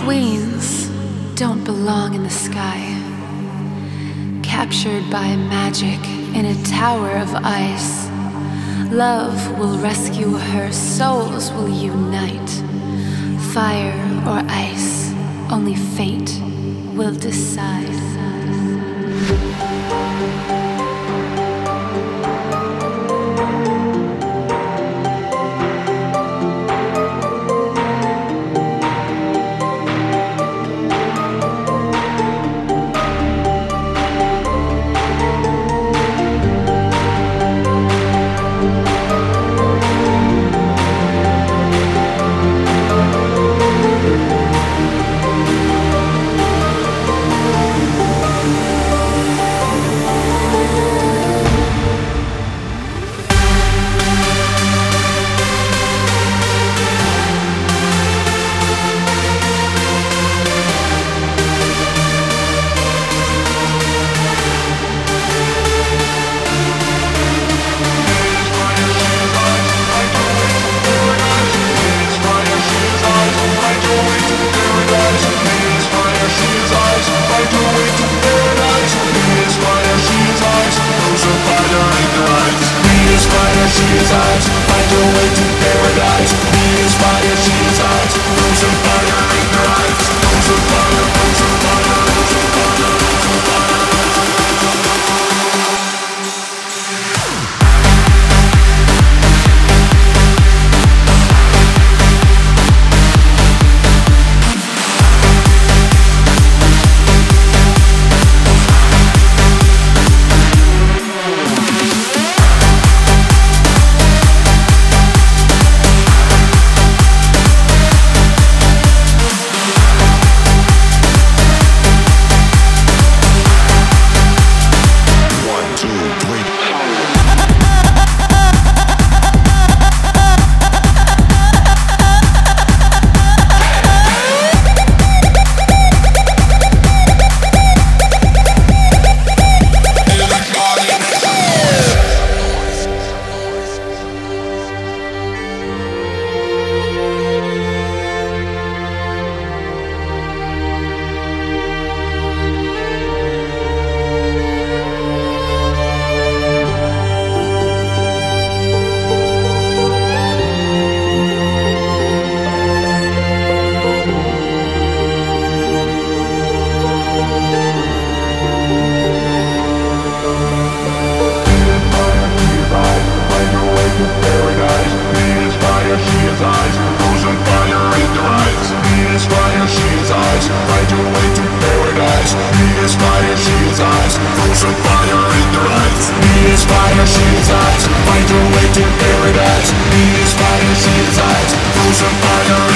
Queens don't belong in the sky. Captured by magic in a tower of ice, love will rescue her, souls will unite. Fire or ice, only fate will decide. Find your way to paradise. Be inspired, she is eyes. Frozen fire